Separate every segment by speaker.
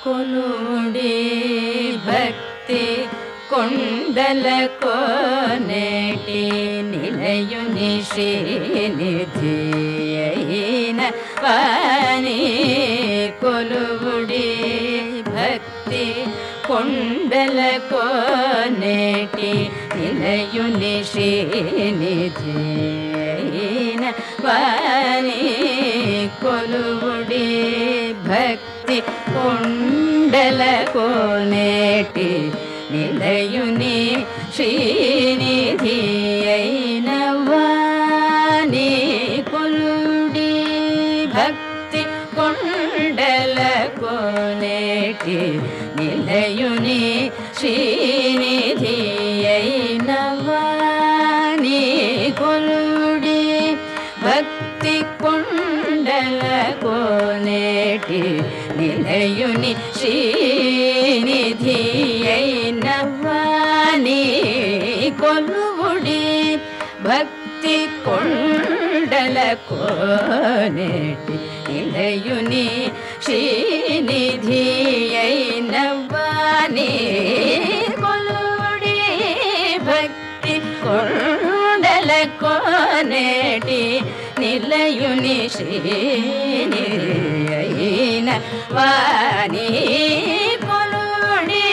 Speaker 1: కొలుడి భక్తి కొండల కోనేటి నిలయుని శ్రీనిధి అయిన వాణి కొలుడి భక్తి కొండల కోనేటి నిలయుని శ్రీనిధి అయిన వాణి కొలుడి భక్తి కొండల కోనేటి నిలయుని శ్రీనిధి అయిన వాణి కొలుడి భక్తి కొండల కోనేటి నిలయుని శ్రీనిధి అయిన వాణి కొలుడి భక్తి కొండల కోనేటి నిలయుని శ్రీనిధి అయిన వాణి కొలుడి భక్తి కొండల కోనేటి నిలయుని శ్రీనిధి అయిన వాణి కొలుడి భక్తి కొండల కోనేటి నిలయుని శ్రీనిధి అయిన వాణి కొలుడి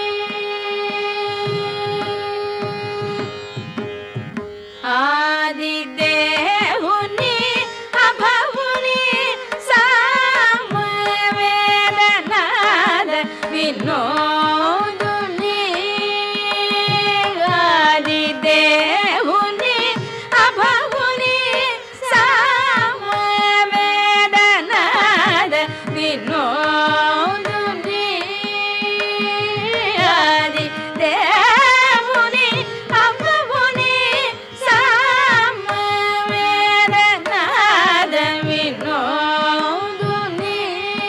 Speaker 1: ఆదిదేవుని అభవుని సామవేదనాద వినోదుని ఆదిదేవుని అభవుని సామవేదనాద వినోదుని ఆదిదేవుని అభవుని సామవేదనాద వినోదుని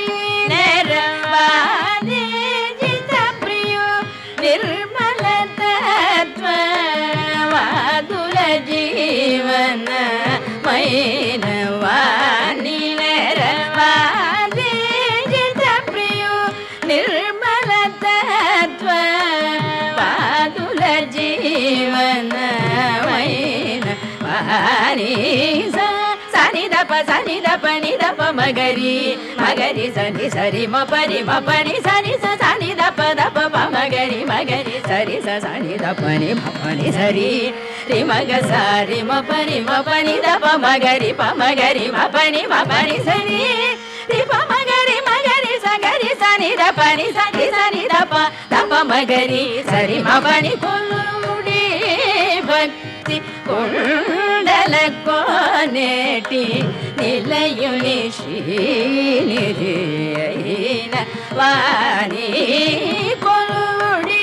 Speaker 1: నెరవాది జిత ప్రియో నిర్మల తత్వ వాదుల జీవన మైన వాణి నెరవాది జిత ప్రియో నిర్మల తత్వ వాదుల జీవన మైన వాణి సని దప నిదప మగరి మగరి సని సరి మపరి మపని సరి సని దప మగరి మగరి సరి సని దపని మపని సరి రి మగ సారి మపని మపని దప మగరి మగరి మపని మపని సరి రి మగరి మగరి సగరి సని దపని సని దప మగరి సరి మపని కొలుడి భక్తి కొండల కోనేటి నిలయుని శ్రీనిధి అయిన వాణి కొలుడి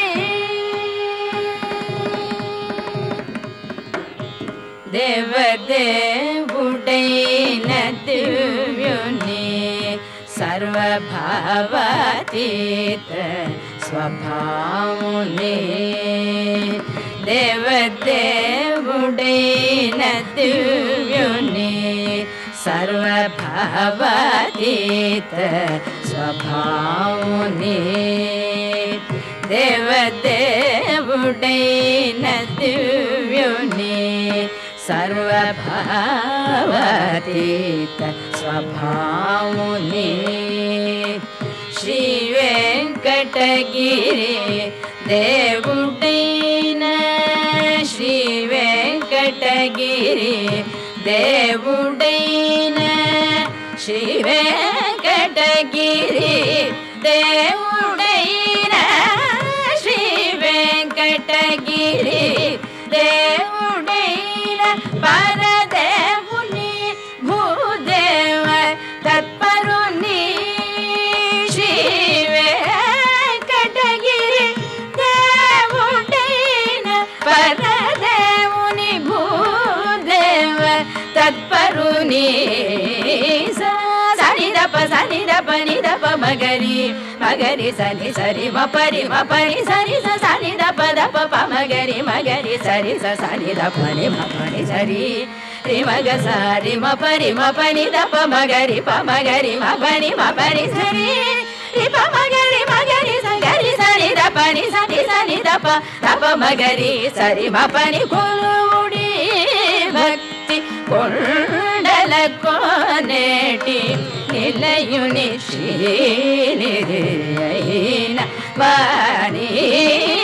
Speaker 1: దేవదేవుడైన దివ్యుని సర్వభావాతీత స్వభావుని దేవదేవుడైన దివ్యుని సర్వభావాతీత స్వభావుని దేవదేవుడైన దివ్యుని సర్వభావాతీత స్వభావుని శ్రీ వెంకటగిరి దేవుడైన శ్రీ వెంకటగిరి దేవుడైన శ్రీ వెంకటగిరి దేవుడైన శ్రీ వెంకటగిరి దేవుడైన పరదేవుని భూదేవ తత్పరుని శ్రీ వెంకటగిరి దేవుడైన పరదేవుని భూదేవ తత్పరుని సని దప నిదప మగరి మగరి సని సరి మపరి మపరి సరి సని దప మగరి మగరి సరి సని దపని మపని సరి రి మగ సారి మపరి మపని దప మగరి మపని మపని సరి రి మగరి దప మగరి సరి మపని కొలుడి భక్తి కొండల కోనేటి నిలయుని శ్రీనిధి అయిన వాణి